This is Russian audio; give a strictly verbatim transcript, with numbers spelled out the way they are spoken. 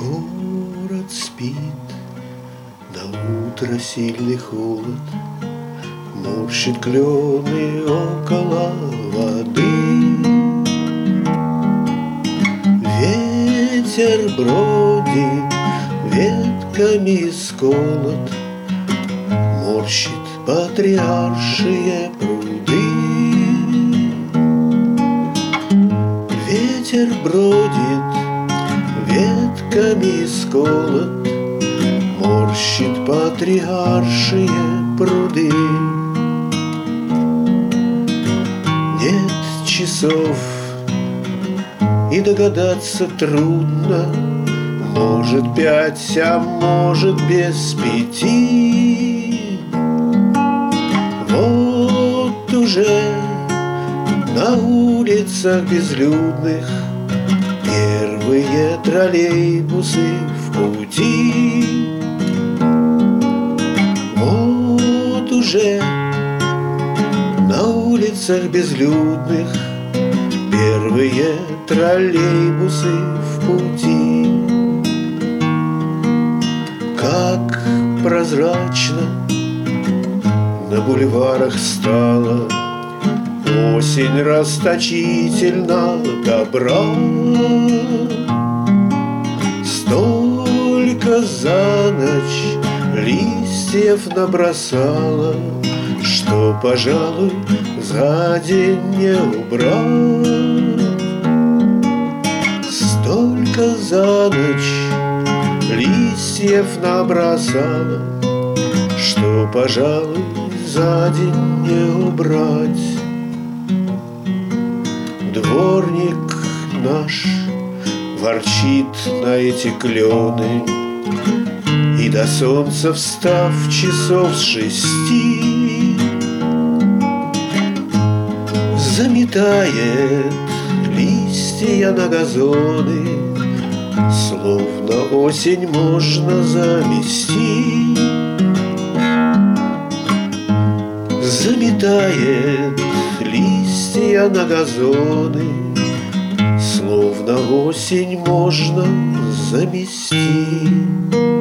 Город спит, на утро сильный холод, морщит клены около воды. Ветер бродит, ветками сколот, морщит патриаршие пруды. Ветер бродит, ветками сколот, морщит патриаршие пруды. Нет часов, и догадаться трудно, может пять, а может без пяти. Вот уже на улицах безлюдных первые троллейбусы в пути. Вот уже на улицах безлюдных первые троллейбусы в пути. Как прозрачно на бульварах стало осень расточительно добра. Столько за ночь листьев набросала, что, пожалуй, за день не убрать. Столько за ночь листьев набросала, что, пожалуй, за день не убрать. Дворник наш ворчит на эти клены, и до солнца встав часов с шести заметает листья на газоны, словно осень можно замести. Заметает листья на газоны, словно осень можно замести.